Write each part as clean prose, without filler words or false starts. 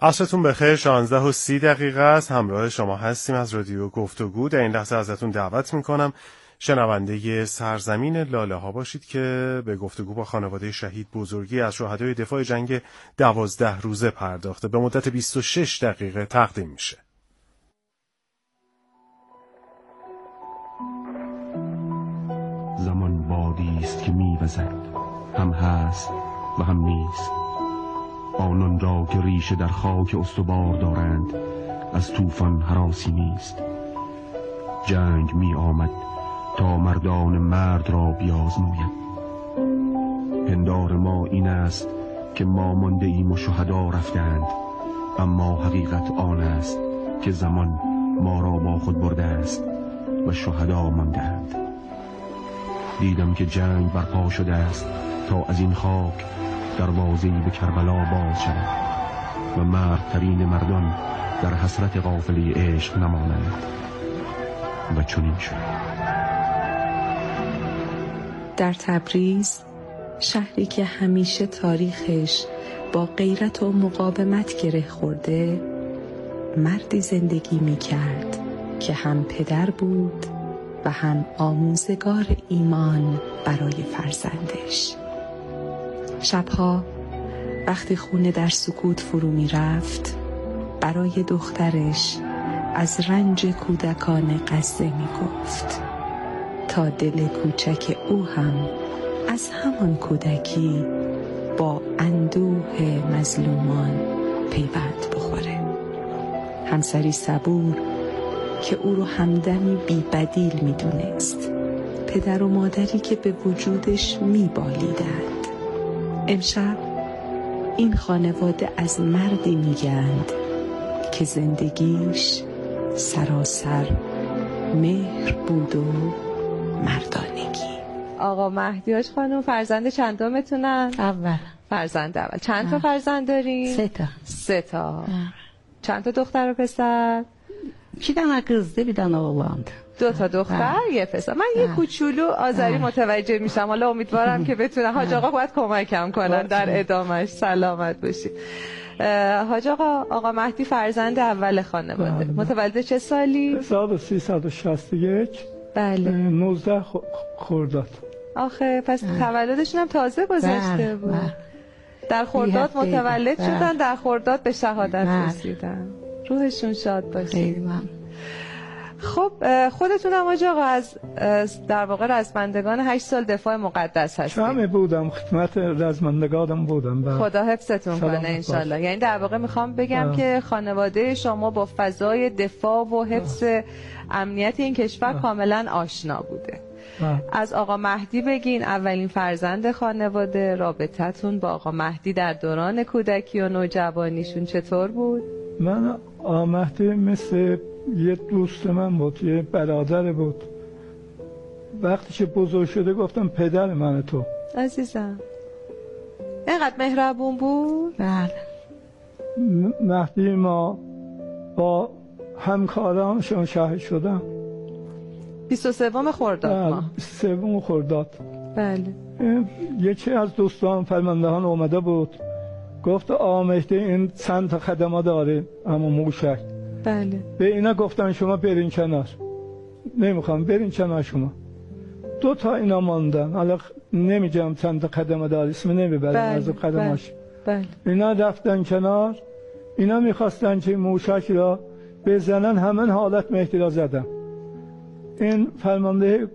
عصرتون بخیر. 16:30 است. همراه شما هستیم از رادیو گفتگو. در این لحظه ازتون دعوت میکنم شنونده سرزمین لاله ها باشید که به گفتگو با خانواده شهید بزرگی از شهدای دفاع جنگ 12 روزه پرداخته. به مدت 26 دقیقه تقدیم میشه. زمان بادی است که می‌وزد، هم هست و هم نیست. آنان را که ریشه در خاک استوار دارند از طوفان هراسی نیست. جنگ می آمد تا مردان مرد را بیازماید. پندار ما این است که ما مانده ایم و شهدا رفتند، اما حقیقت آن است که زمان ما را با خود برده است و شهدا ماندند. دیدم که جنگ برپا شده است تا از این خاک دروازه‌ای به کربلا باز شود و مردترین مردان در حسرت قافله عشق نمانند و چنین شد. در تبریز، شهری که همیشه تاریخش با غیرت و مقاومت گره خورده، مردی زندگی می کرد که هم پدر بود و هم آموزگار ایمان برای فرزندش. شبها وقتی خونه در سکوت فرو می رفت، برای دخترش از رنج کودکان غزه می گفت تا دل کوچک او هم از همان کودکی با اندوه مظلومان پیوند بخوره. همسری صبور که او رو همدمی بی بدیل می دونست، پدر و مادری که به وجودش می بالیدند. امشب این خانواده از مردی میگند که زندگیش سراسر مهر بود و مردانگی. آقا مهدیاش خانم فرزند چندمتونن؟ اول. فرزند اول. چند تا فرزند دارین؟ 3 تا. چند تا دختر و پسر؟ 2 tane kızdı, 1 tane oğlandı. 2 تا دختر، 1 پسر. من یه کوچولو آذری متوجه میشم. حالا امیدوارم که بتونه. حاج آقا باید کمکم کنن در ادامهش. سلامت باشید. حاج آقا مهدی فرزند اول خانواده. متولد چه سالی؟ 1361. بله. 19 خرداد. آخه پس تولدشون هم تازه گذشته بود. در خرداد متولد شدن، در خرداد به شهادت رسیدن. روحشون شاد باشه. خب خودتون هم آقا از در واقع رزمندگان 8 سال دفاع مقدس هستید. همه بودم، خدمت رزمندگانم بودم. خدا حفظتون کنه انشالله. یعنی در واقع میخوام بگم که خانواده شما با فضای دفاع و حفظ امنیت این کشور کاملا آشنا بوده. از آقا مهدی بگین، اولین فرزند خانواده، رابطتون با آقا مهدی در دوران کودکی و نوجوانیشون چطور بود؟ من آقا مهدی مثل یه دوست من بود، یه برادر بود. وقتی که بزرگ شده گفتم پدر من تو. عزیزم اینقدر مهربون بود؟ بله. مهدی ما با همکارانشون شاهد شدم. 23 خرداد ما. 23 خرداد. بله. یکی از دوستان فرماندهان اومده بود، گفت آقا مهدی این چند تا خدمه داره اما موشک. بله. به اینا گفتن شما برین کنار. نمیخوام برین کنار شما. 2 تا اینا ماندن. حالا نمیگم چند تا خدمه داره، اسم نمیبرم از خدماش. بله. اینا رفتن کنار. اینا میخواستن که موشک را بزنن، همین حالت مهدی را زدن. این فرمانده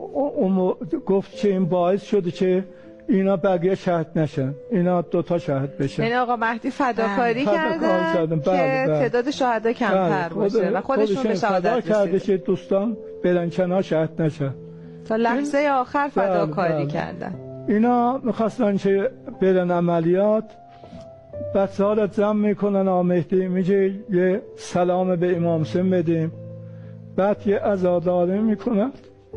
گفت که این باعث شده که اینا بقیه شهید نشن، اینا 2 تا شهید بشن. یعنی آقا مهدی فداکاری کردن که تعداد شهدا کمتر باشه و خودشون به شهادت کرده که دوستان برن کنار شهید نشن. تا لحظه آخر فداکاری کردن. اینا میخواستن که برن عملیات. بچه ها را جمع میکنن، آقا مهدی میگه یه سلام به امام حسین بدیم، بعد یه عزاداری میکنن.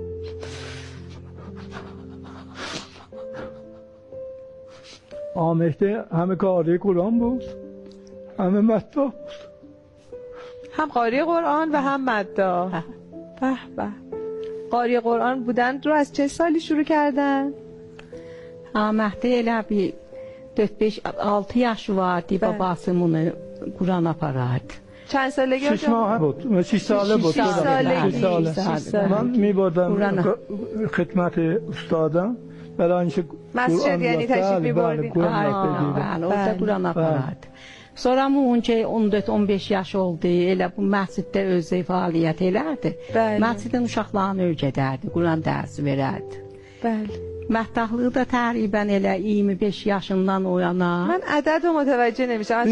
آقا مهدی همه قاری قرآن بود، همه مدعا بود. هم قاری قرآن و هم مدعا. به به. قاری قرآن بودن رو از چه سالی شروع کردن؟ Məhdi elə bir 4-5-6 yaşı vardı, babası onu قرآن آپارد. چند سالگی؟ 6 ماه بود، 6 ساله بود. 6 سالگی. من میبردم خدمت استادم برای اینکه مسجد یعنی تشریف میبردین؟ Orada Quran aparardı. Sonra onca 14-15 yaş oldu, elə bu məsciddə özü fəaliyyət elərdi. Məscidin uşaqlarını öyrədərdi, Quran dərsi verərdi. Bəli. Məhdahlığı da təqribən elə 25 yaşından o yana. من عدد رو متوجه نمیشم.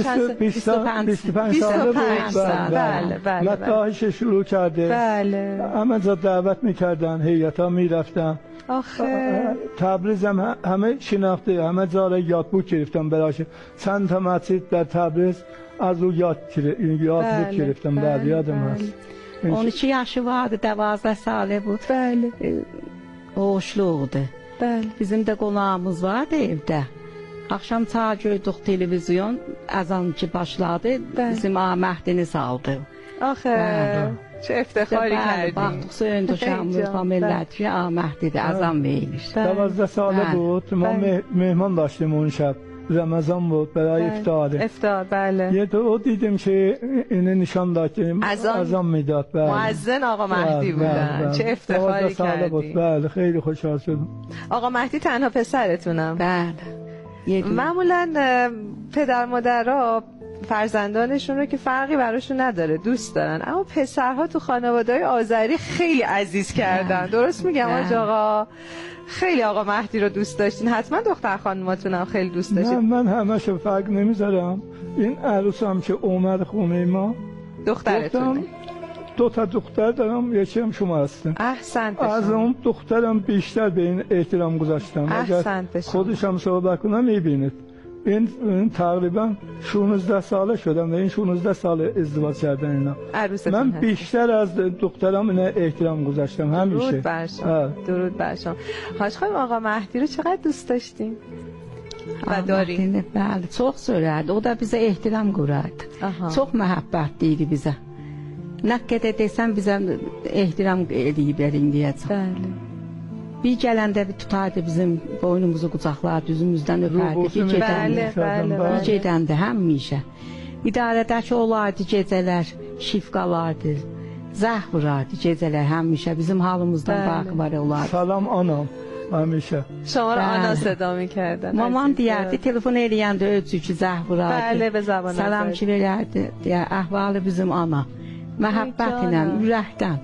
25 ساله بود. بله. مداحش شروع کرده. بله. همه جا دعوت میکردن، هیئتا میرفتن. آخه تبریز هم همه شناخته، همه جا را یادبود گرفتم براش. چند تا مسجد در تبریز از او یادبود گرفتم. در یادم هست. 12 yaşı vardı, 12 salı بود. Bəli. Oğuşluqdu. Bəli. Bizim də qonağımız vardı evdə. Axşam çay gördük televizyon, azan ki başladı, bizim Məhdini saldı. آخه چه افتخاری کردیم. Baxdıq söndü şamımız millət ki, Məhdidir, azan verilir. 12 ساله بود. ما مهمان داشتیم اون شب. رمضان بود برای افطار. افطار بله. یه دو دیدیم که اینه نشان داد که اذان میداد. مؤذن آقا مهدی بودن. چه افتخاری کردیم. بله خیلی خوشحال شدم. آقا مهدی تنها پسرتونم؟ بله. معمولا پدر مادرها فرزندانشون رو که فرقی براشون نداره دوست دارن، اما پسرها تو خانواده‌های آذری خیلی عزیز کردن. درست میگم آقا؟ خیلی آقا مهدی رو دوست داشتین، حتما دختر خانوماتون هم خیلی دوست داشتین. من همشو فرق نمیذارم. این عروسم که اومد خونه ما دخترتونه؟ 2 تا دختر دارم، یکی هم شما هستن. احسنت. از اون دخترم بیشتر به این احترام گذاشتم. احسنت. خودشم صحبت کنم میبینید. این تقریبا 16 ساله شدم و این 16 سال ازدواج کردن اینا. من بیشتر از دخترم اینا احترام گذاشتم همیشه. درود بر شما. درود بر شما. حاج خانم آقا مهدی رو چقدر دوست داشتین؟ و دارین؟ بله çok söylerdi. O da bize ehtiram kurardı. Çok məhəbbətliydi bizə. Nə qədər desəm bizə ehtiram edib verin deyəcəm. Bəli. Bir gələndə bir tutardı bizim boynumuzu qucaqlardı, üzümüzdən öpərdi ki, gedəndə. Bir gedəndə həmişə. İdarədəki olardı gecələr, şif qalardı, zəh vurardı gecələr həmişə. Bizim halımızdan farkı var olardı. Salam anam, həmişə. شما رو آنا صدا می‌کردن. Maman deyərdi, telefon eləyəndə özü ki, zəh vurardı. Bəli, به زبان Salam ki verərdi, deyə əhvalı bizim ana. Məhəbbətlə, ürəkdən.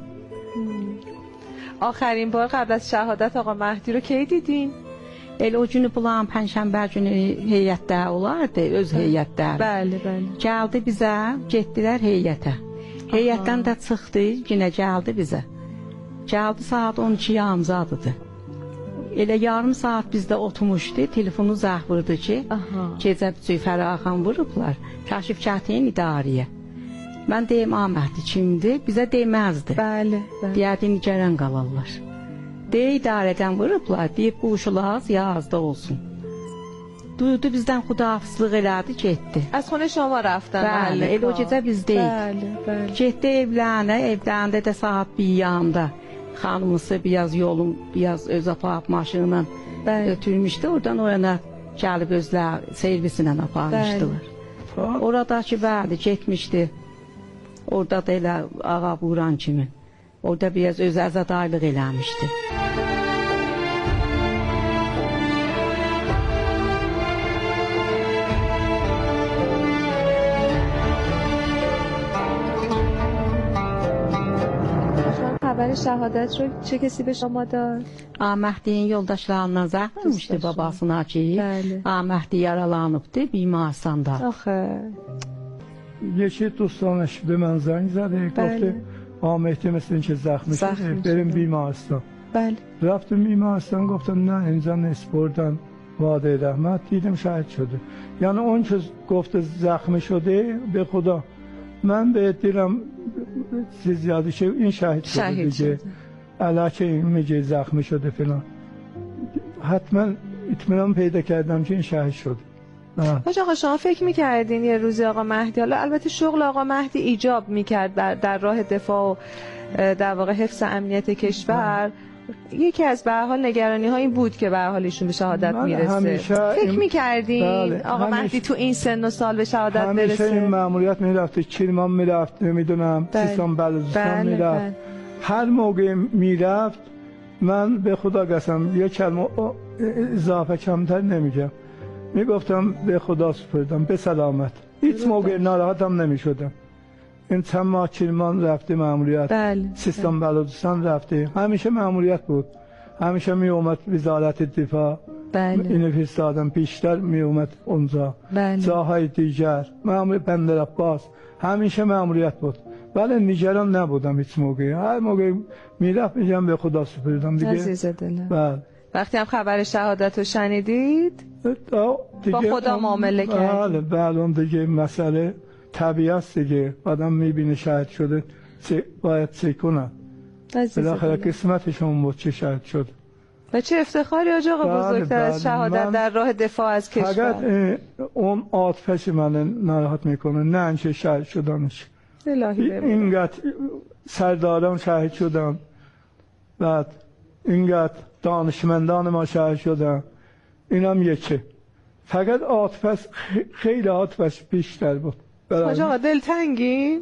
آخرین بار قبل از شهادت آقا مهدی رو کی دیدین؟ El o günü bulan pənşənbə günü heyətdə olardı, öz heyətdə. Bəli. Gəldi bizə, getdilər heyətə. Heyətdən də çıxdı, yenə gəldi bizə. Gəldi saat 12 yarımzadıdı. Elə yarım saat bizdə oturmuşdu, telefonu zəh vurdu ki, gecə bücük Fəraxan vurublar, Kəşif Kətin idarəyə. Mən deyim, Məhdi kimdir? Bizə deməzdi. Bəli. Deyərdi, Nigaran qalarlar. Deyə idarədən vurublar, deyib bu uşular yazda olsun. Duydu bizdən xudahafizlik elədi, getdi. Az xونه شما رفتن؟ Bəli, elə o gecə bizdəyik. Bəli. Getdi evləndə də saat 1 yanında. Xanımısı biraz öz aparıb maşınla ötürmüşdü. Oradan o yana gəlib özlər servisinlə aparmışdılar. Oradakı bəli, getmişdi. Orada da elə ağa buran kimi. Orada biraz öz əzadaylıq eləmişdi. خبر شهادت رو چه کسی به شما داد؟ Məhdi'nin yoldaşlarından zəh vermişdi babasına ki, Məhdi yaralanıbdı بیمارستanda. آخه یکی دوستانش به من زنگ زده گفته مهدی مثل این که زخمی شده بریم بیمارستان. بله. رفتم بیمارستان گفتم نه اینجا نیست، بردن واده رحمت، دیدم شهید شده. یعنی اون که گفته زخمی شده به خدا من به دیرم زیادی شه این شهید شده دیگه، علاکه این میگه زخمی شده فلان. حتما اطمینان پیدا کردم که این شهید شده. حاج آقا شما فکر میکردین یه روزی آقا مهدی، حالا البته شغل آقا مهدی ایجاب میکرد در راه دفاع و در واقع حفظ امنیت کشور، یکی از به هر حال نگرانی ها این بود که به هر حال ایشون به شهادت میرسه. فکر می‌کردین آقا مهدی تو این سن و سال به شهادت برسه؟ همیشه این مأموریت میرفت، کرمان میرفت، نمیدونم سیستان بلوچستان میرفت. هر موقع میرفت من به خدا قسم یک کلمه اضافه کمتر نمیگم، میگفتم به خدا سپردم، به سلامت. هیچ موقع ناراحتم نمیشدم. این چند ماه کرمان رفته مأموریت، سیستان بلوچستان رفته، همیشه مأموریت بود. همیشه می اومد وزارت دفاع، اینو فرستادم بیشتر می اومد اونجا. جاهای دیگر مأمور بندر عباس همیشه مأموریت بود، ولی نگران نبودم هیچ موقع. هر موقع میرفت میگم به خدا سپردم دیگه. عزیز دلم. وقتی هم خبر شهادت رو شنیدید با خدا معامله کردید؟ بله اون دیگه مسئله طبیعت دیگه، آدم میبینه شاهد شده باید چه کنه. بالاخره قسمتشون بود چه شاهد شد. و چه افتخاری آقا بزرگتر از شهادت در راه دفاع از کشور. فقط اون عاطفش من ناراحت میکنه، نه انچه شاهد شدنش. اینقدر سرداران شاهد شدن، بعد اینقدر دانشمندان ما شاهد شدن، اینم یکی. فقط عاطفش خیلی عاطفش بیشتر بود. حاج آقا دلتنگی؟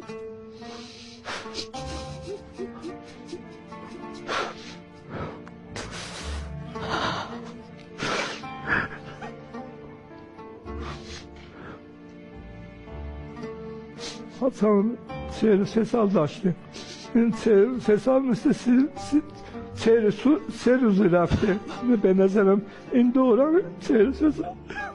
حسن 43 سال داشته، این 43 سال مثل 43 روز رفته. به نظرم این دوران 43 سال.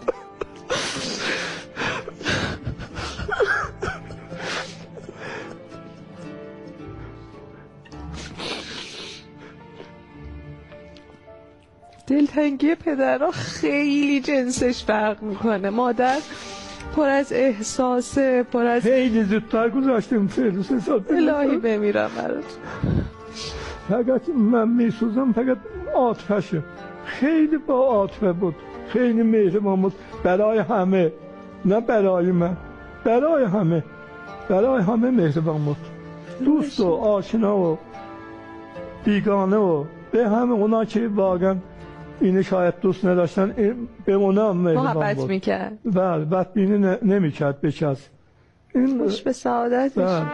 دلتنگی پدرها خیلی جنسش فرق میکنه. مادر پر از احساسه، پر از خیلی زودتر گذاشتیم 43 سال. الهی بمیرم برات. فقط من میسوزم فقط عاطفشه. خیلی با عاطفه بود، خیلی مهربان بود برای همه، نه برای من، برای همه مهربان بود. دوست و آشنا و بیگانه و به همه اونا که واقعا اینه شاید دوست نداشتن به اونا مهربان بود، محبت میکرد. بله، بدبینی نمیکرد به کس. خوش به سعادتش.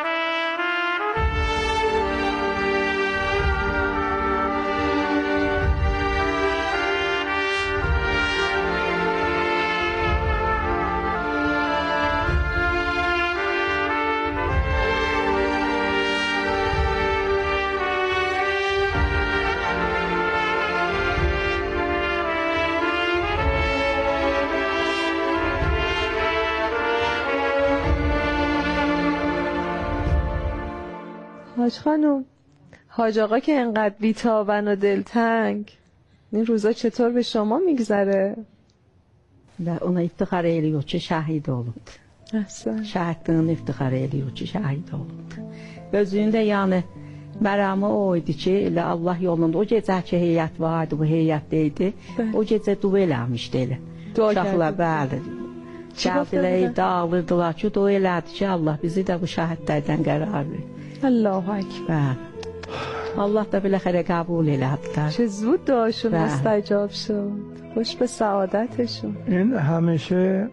حاج خانم، حاج آقا که انقدر بی‌تابن و دلتنگ، این روزا چطور به شما میگذره؟ نه ona iftihar ediyor ki şəhid olub. Şəhidliğini iftihar ediyor ki şəhid olub. Özündə yəni məramı o idi ki, elə Allah yolunda o gecə ki heyət vardı, bu heyətdə idi. O gecə dua eləmişdi elə. Uşaqlar bəli. Gəldilər, dağılırdılar ki, dua elədi ki Allah bizi də bu şəhidlərdən qərar ver. الله اکبر. الله da بالاخره قبول elədi. چه زود دعاشون مستجاب شد. خوش به سعادتشون. این همیشه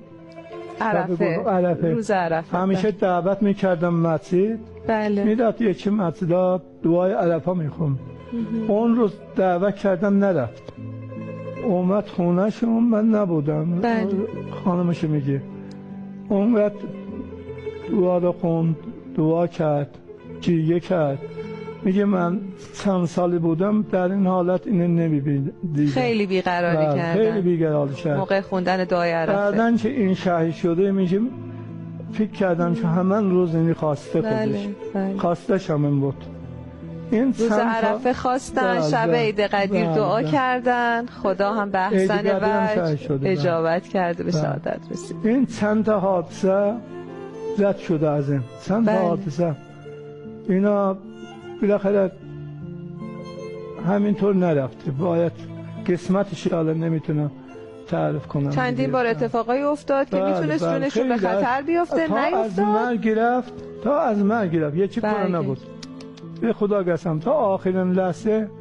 عرفه. روز عرفه همیشه دعوت میکردم مسجد. بله. میرفت یکی مسجد دعای عرفه میخوند. اون روز دعوت کردم نرفت. اومد خونهشون، من نبودم. بله. خانمش میگه اونقدر دعا رو خوند، دعا کرد، گریه کرد. میگه من چند سالی بودم در این حالت اینو نمی‌دیدم. خیلی بیقراری کردن. خیلی بیقراری کرد. موقع خوندن دعای عرفه. بعدن که این شهید شده میگه فکر کردم که همان روز اینی خواسته خودش. خواستش همین بود. این روز عرفه خواستن، شب عید قدیر دعا کردن، خدا هم به احسن وجه اجابت کرده، به شهادت رسید. این چند تا حادثه رد شده از این. چند تا حادثه اینا بالاخره همینطور نرفته، باید قسمتش حالا نمیتونم تعریف کنم. چندین بار اتفاقایی افتاد که میتونست جونشون به خطر بیفته، نیفتاد. تا از مرگ رفت یکی کرونا بود. به خدا قسم تا آخرین لحظه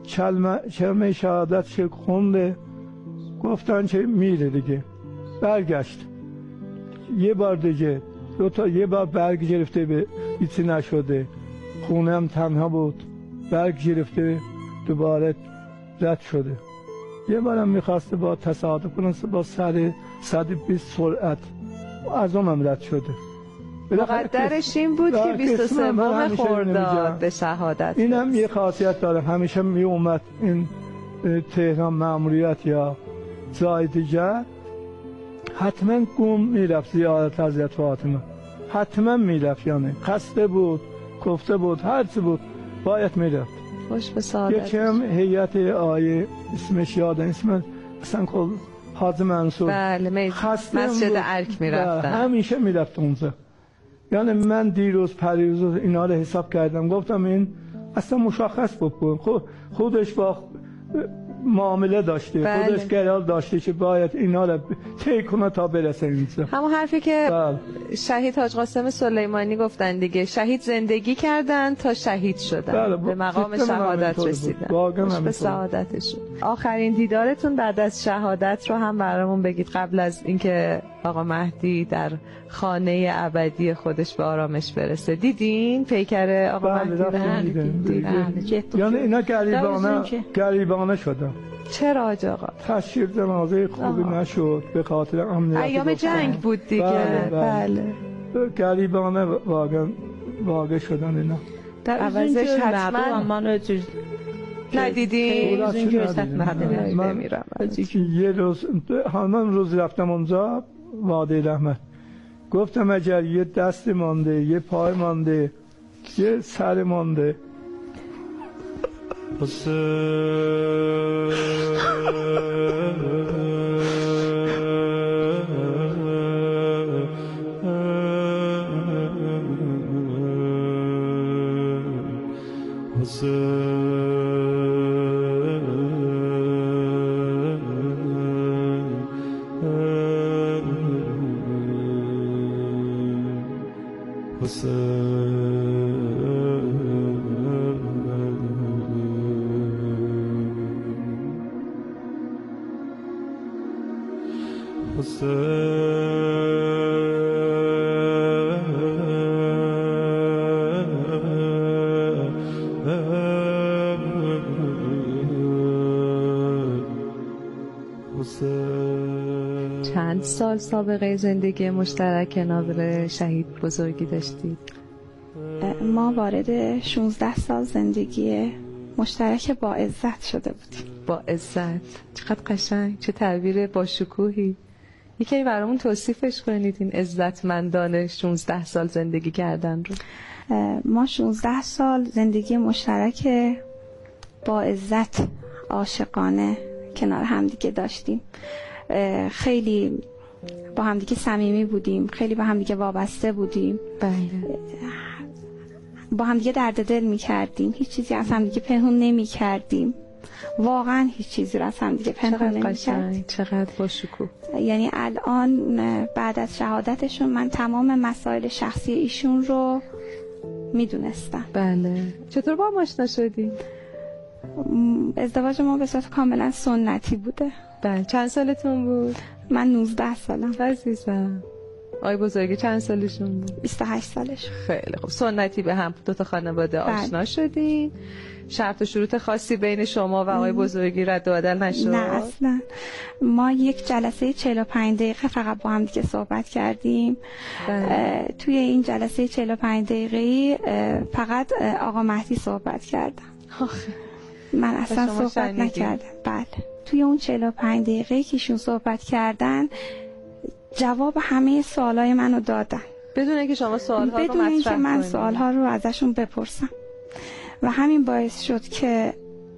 کلمه شهادتش خونده، گفتن که میره دیگه. برگشت یه بار دیگه یه بار برگ گرفته به هیچی نشده، خونه هم تنها بود، برگ گرفته دوباره رد شده. یه بارم میخواسته با تصادف کنه با 120 سرعت از اونم رد شده. مقدرش این بود که 23 خرداد به شهادت. اینم یه خاصیت داره، همیشه می اومد این تهران مأموریت یا جای دیگر حتما گم میرفت زیارت حضرت فاطمه، حتما میرفت، یعنی خسته بود، کفته بود، هر چی بود باید میرفت. خوش به سعادت. یکم هیئت آیه اسمش یادم اسم اصلا کل حاج منصور، بله مسجد ارک میرفتن، همیشه میرفت اونجا. یعنی من دیروز پریروز اینا رو حساب کردم، گفتم این اصلا مشخص بود، خودش با معامله داشته، بله. خودش قرار داشته که باید اینا رو طی کنه تا برسه اینجا. همون حرفی که بله. شهید حاج قاسم سلیمانی گفتن دیگه، شهید زندگی کردن تا شهید شدن، بله. به مقام شهادت رسیدن. به سعادتشون. آخرین دیدارتون بعد از شهادت رو هم برامون بگید، قبل از اینکه آقا مهدی در خانه ابدی خودش به آرامش برسه. دیدین پیکر آقا مهدی؟ یعنی اینا گریبانه شدن. چرا حاج آقا؟ تشییع جنازه خوبی نشد به خاطر امنیت. ایام جنگ بود دیگه. بله. گریبانه واقع شدن اینا. در عوضش حتما امان ندیدین؟ من یه روز همان روز رفتم اونجا وادی رحمت، گفتم اگر یه دست مانده، یه پای مانده، یه سر مانده، چند سال سابقه زندگی مشترک کنار شهید بزرگی داشتید؟ ما وارد 16 سال زندگی مشترک با عزت شده بودیم. با عزت، چقدر قشنگ، چه تعبیر با شکوهی. یکی برامون توصیفش کنید این عزتمندانه 16 سال زندگی کردن رو. ما 16 سال زندگی مشترک با عزت عاشقانه کنار همدیگه داشتیم. خیلی با همدیگه صمیمی بودیم، خیلی با همدیگه وابسته بودیم. بله. با همدیگه درد دل می‌کردیم، هیچ چیزی از همدیگه پنهون نمی‌کردیم. واقعا هیچ چیزی رو از همدیگه پنهون نمی‌کردیم. چقدر با شکوه. یعنی الان بعد از شهادتشون من تمام مسائل شخصی ایشون رو میدونستم. بله. چطور با هم آشنا شدید؟ ازدواج ما به صورت کاملا سنتی بوده. بله. چند سالتون بود؟ من 19 سالم. عزیزم. آقای بزرگی چند سالشون بود؟ 28 سالش. خیلی خوب. سنتی به هم دو تا خانواده آشنا شدین. شرط و شروط خاصی بین شما و آقای بزرگی رد و بدل نشد؟ نه اصلا. ما یک جلسه 45 دقیقه فقط با هم دیگه صحبت کردیم. توی این جلسه 45 دقیقه‌ای فقط آقا مهدی صحبت کردم. من اصلا صحبت نکردم. بله. توی اون 45 دقیقه که ایشون صحبت کردن جواب همه سوالای منو دادن، بدون اینکه شما سوالها رو مطرح کنید، بدون اینکه من سوالها رو ازشون بپرسم. و همین باعث شد که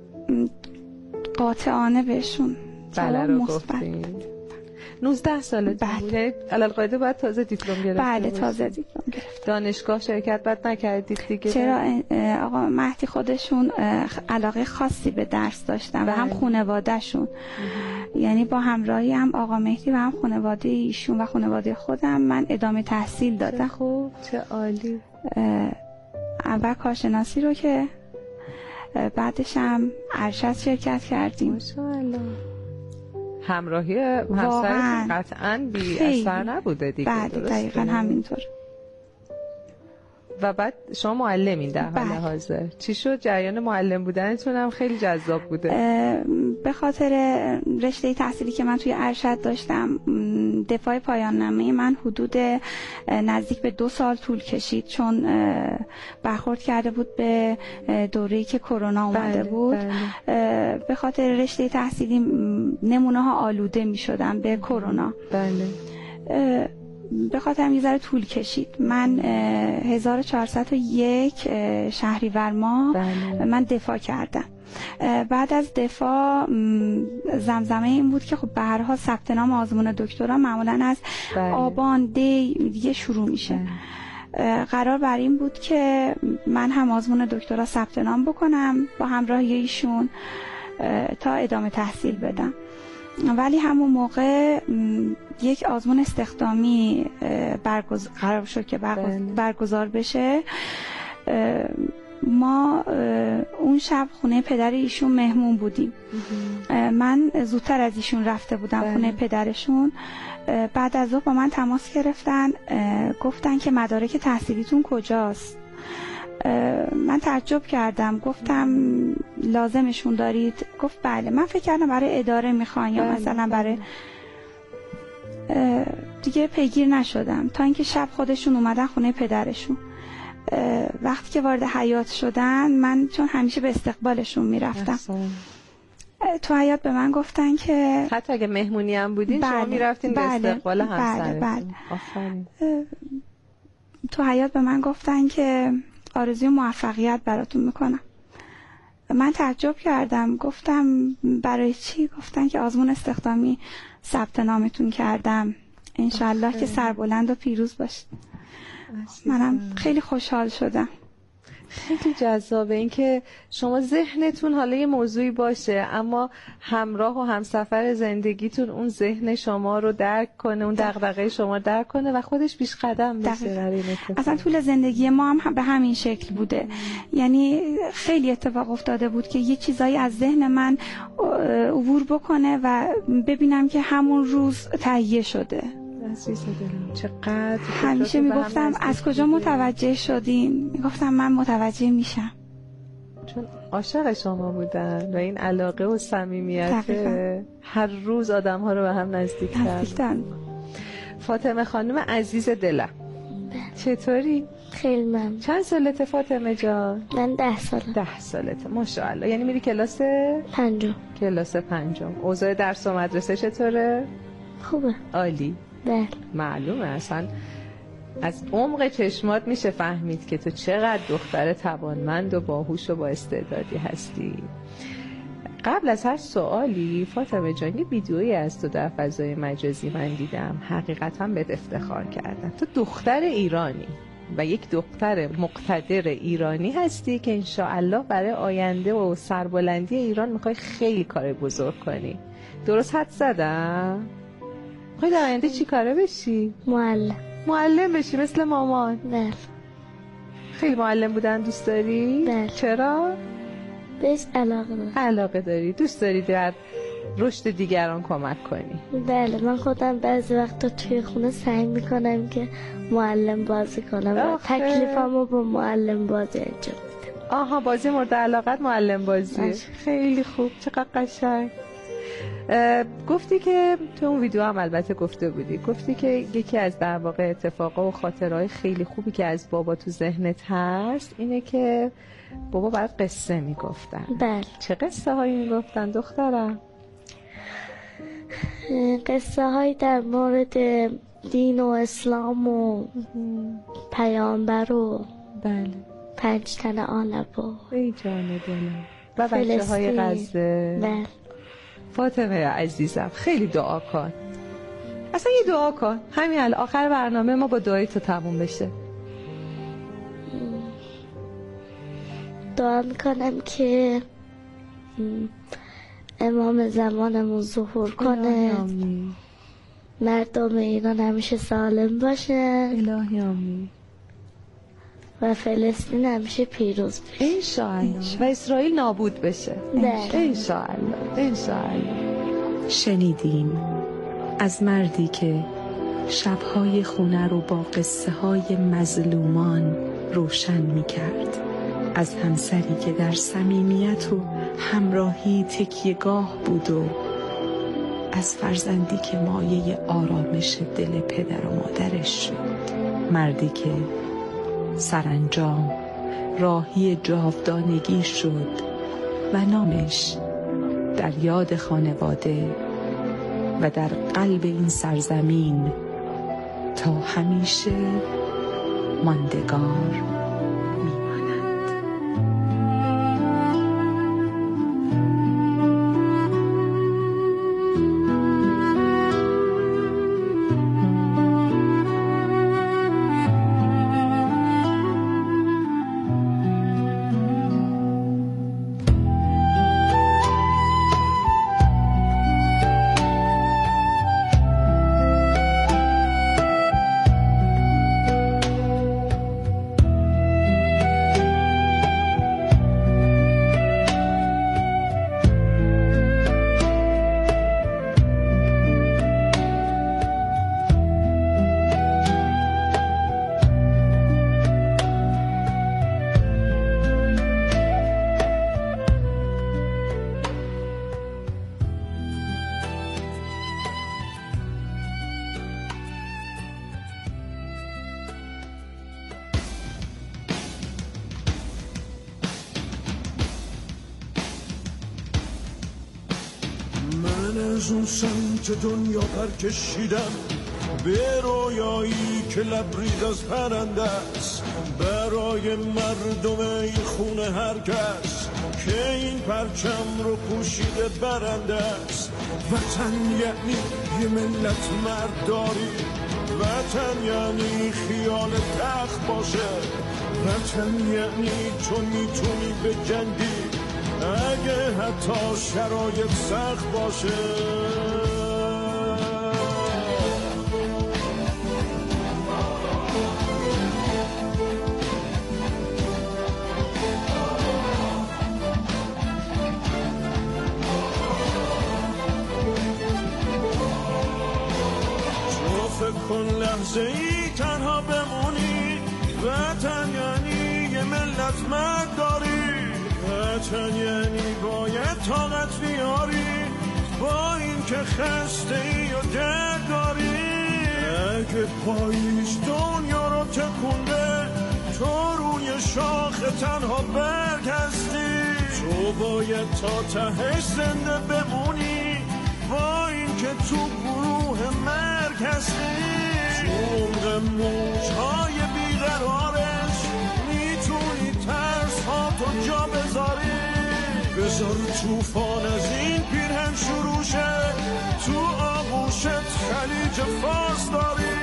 قاطعانه بهشون بله رو گفتید. 19 سالتون بود؟ یعنی علالقاعده باید تازه دیپلم گرفته؟ بله تازه دیپلم گرفت. دانشگاه شرکت بعد نکردید دیگه؟ چرا آقا مهدی خودشون علاقه خاصی به درس داشتن و هم خانواده‌شون. یعنی با همراهی هم آقا مهدی و هم خانواده ایشون و خانواده خودم من ادامه تحصیل دادم. خوب، چه عالی. اول کارشناسی رو که بعدش هم ارشد شرکت کردیم. ماشاءالله. همراهی همسرت قطعاً بی اثر نبوده دیگه. بله دقیقاً همینطور. و بعد شما معلمین در حال حاضر. چی شد جریان معلم بودنتون هم خیلی جذاب بوده؟ به خاطر رشته تحصیلی که من توی ارشد داشتم، دفاع پایان نامه من حدود نزدیک به 2 سال طول کشید، چون برخورد کرده بود به دوره‌ای که کرونا اومده بود. به خاطر رشته تحصیلی نمونه ها آلوده می شدن به کرونا. به خاطر یه ذره طول کشید. من 1401 شهریور ماه من دفاع کردم. بعد از دفاع زمزمه این بود که خب به هر حال ثبت نام آزمون دکترا معمولا از آبان دیگه شروع میشه. قرار بر این بود که من هم آزمون دکترا ثبت نام بکنم با همراهی ایشون تا ادامه تحصیل بدم. ولی همون موقع یک آزمون استخدامی قرار شد که برگزار بشه. ما اون شب خونه پدر ایشون مهمون بودیم. من زودتر از ایشون رفته بودم خونه پدرشون. بعد از ظهر با من تماس گرفتن، گفتن که مدارک تحصیلیتون کجاست. من تعجب کردم، گفتم لازمشون دارید؟ گفت بله. من فکر کردم برای اداره میخوان یا مثلا برای دیگه پیگیر نشدم تا اینکه شب خودشون اومدن خونه پدرشون. وقتی که وارد حیاط شدن، من چون همیشه به استقبالشون میرفتم، تو حیاط به من گفتن که حتی اگه مهمونی هم بودین شما میرفتین به استقبال همسرتون. آفرین. تو حیاط به من گفتن که آرزوی موفقیت براتون میکنم. من تعجب کردم، گفتم برای چی؟ گفتن که آزمون استخدامی ثبت نامتون کردم، انشالله که سربلند و پیروز باشید. منم خیلی خوشحال شدم. خیلی جذابه این که شما ذهنتون حالا یه موضوعی باشه اما همراه و همسفر زندگیتون اون ذهن شما رو درک کنه، اون دغدغه شما درک کنه و خودش پیش قدم بشه. اصلا طول زندگی ما هم به همین شکل بوده. یعنی خیلی اتفاق افتاده بود که یه چیزایی از ذهن من عبور بکنه و ببینم که همون روز تهیه شده. عزیز دلم چقدر همیشه میگفتم از کجا متوجه شدین؟ میگفتم من متوجه میشم، چون عاشق شما بودن و این علاقه و صمیمیت هر روز آدم ها رو به هم نزدیک کرد. فاطمه خانم عزیز دلم چطوری؟ خیلی ممنون. چند سالته فاطمه جان؟ من 10 سالم. 10 سالته ماشاءالله. یعنی میری کلاس 5؟ کلاس 5. اوضاع درس و مدرسه چطوره؟ خوبه. عالی. بله. معلومه اصلا از عمق چشمات میشه فهمید که تو چقدر دختر توانمند و باهوش و با استعدادی هستی. قبل از هر سوالی فاطمه جان یه ویدیویی از تو در فضای مجازی من دیدم، حقیقتا بهت افتخار کردم. تو دختر ایرانی و یک دختر مقتدر ایرانی هستی که انشاءالله برای آینده و سربلندی ایران میخوای خیلی کار بزرگ کنی. درست حد زدم؟ میخوای در آینده چی کاره بشی؟ معلم بشی مثل مامان؟ بله. خیلی معلم بودن دوست داری؟ بله. چرا؟ بهش علاقه دارم. علاقه داری؟ دوست داری در رشد دیگران کمک کنی؟ بله. من خودم بعضی وقتا توی خونه سعی میکنم که معلم بازی کنم و تکلیفمو با معلم بازی انجام بدم. آها، بازی مورد علاقت معلم بازی. خیلی خوب، چقدر قشنگ. گفتی که تو اون ویدیو هم البته گفته بودی، گفتی که یکی از در واقع اتفاقا و خاطرهای خیلی خوبی که از بابا تو ذهنت هست اینه که بابا برات قصه میگفتن. بله. چه قصه هایی میگفتن دخترم؟ قصه هایی در مورد دین و اسلام و پیامبر و بله 5 تن آلب و ای جان دلم و بچه های غزه. بله. فاطمه عزیزم خیلی دعا کن، اصلا یه دعا کن همین الان آخر برنامه ما با دعای تو تموم بشه. دعا میکنم که امام زمانمون ظهور کنه، مردم ایران همیشه سالم باشه. الهی آمین. و فلسطین همیشه پیروز بشه انشاءالله و اسرائیل نابود بشه انشاءالله انشاءالله. شنیدیم از مردی که شبهای خونه رو با قصه های مظلومان روشن می کرد، از همسری که در صمیمیت و همراهی تکیه‌گاه بود و از فرزندی که مایه آرامش دل پدر و مادرش شد، مردی که سرانجام راهی جاودانگی شد و نامش در یاد خانواده و در قلب این سرزمین تا همیشه ماندگار میماند. از اون سمت دنیا پر کشیدم به رویایی که لبریز از پرنده است، برای مردم این خونه هر کس که این پرچم رو پوشیده برنده است. وطن یعنی یه ملت مرداری، وطن یعنی خیال تخت باشه، وطن یعنی تو میتونی به جنگی اگه حتی شرایط سخت باشه. تو فکر کن لحظه ای تنها بمونی، وطن یعنی یه ملت مرداری، وطن یعنی باید طاقت بیاری با این که خسته ای و درد داری. اگه پاییز دنیا رو تکونده تو روی شاخ تنها برگ هستی، تو باید تا تهش زنده بمونی با این که تو گروه مرگ هستی. تو عمق موجهای بیقرارش میتونی ترس ها تو جا بذاری، بذار توفان از این پیرهن شروع شه، تو آغوشت خلیج فارس داری.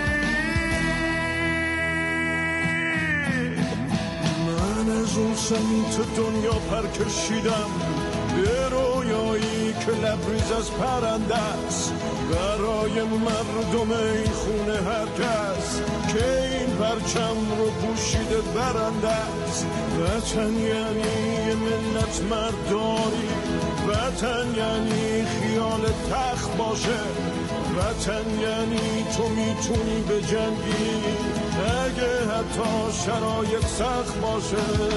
من از اون سمت دنیا پر کشیدم به رویایی که لبریز از پرنده است، برای مردم این خونه هر کس که این پرچم رو پوشیده برنده است. وطن یعنی یه ملت مرداری، وطن یعنی خیال تخت باشه، وطن یعنی تو میتونی به جنگی اگه حتی شرایط سخت باشه.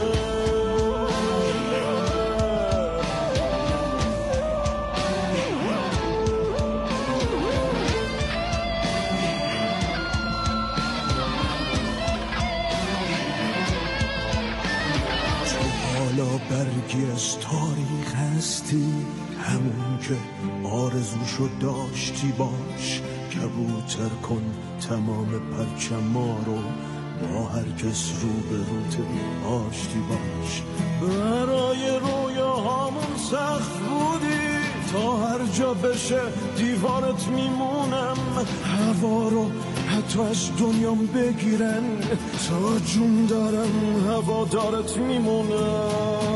برگی از تاریخ هستی، همون که آرزوشو داشتی باش، کبوتر کن تمام پرچما رو با هر کس رو به روت آشتی باش. برای رویاهامون سخت بودی تا هر جا بشه دیوارت میمونم، هوا رو حتی از دنیام بگیرن تا جون دارم هوادارت میمونم.